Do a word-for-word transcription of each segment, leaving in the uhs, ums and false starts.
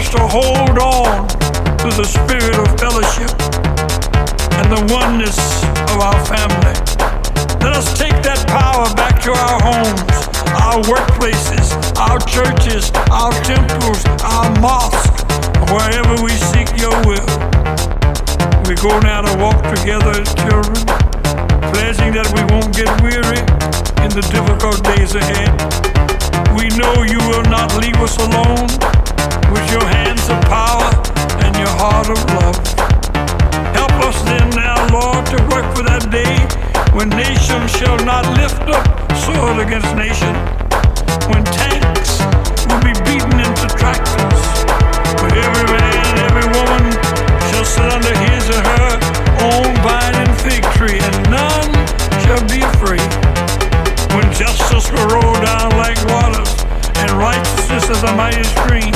us to hold on to the spirit of fellowship and the oneness of our family. Let us take that power back to our homes, our workplaces, our churches, our temples, our mosques, wherever we seek your will. We go now to walk together as children, pledging that we won't get weary in the difficult days ahead. We know you will not leave us alone with your hands of power and your heart of love. Help us then now, Lord, to work for that day when nation shall not lift up sword against nation, when tanks will be beaten into tractors, when every man, every woman shall sit under his or her own vine and fig tree, and none shall be afraid. When justice will roll down like waters, and righteousness as a mighty stream.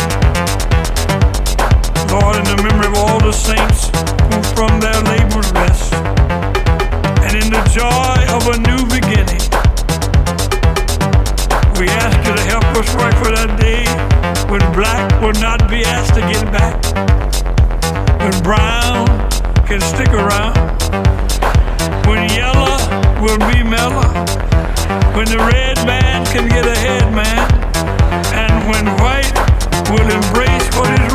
Lord, in the memory of all the saints who from their labors rest, and in the joy of a new beginning, we ask you to help us work for that day when black will not be asked to get back, when brown can stick around, when yellow will be mellow, when the red man can get ahead, man, and when white will embrace what is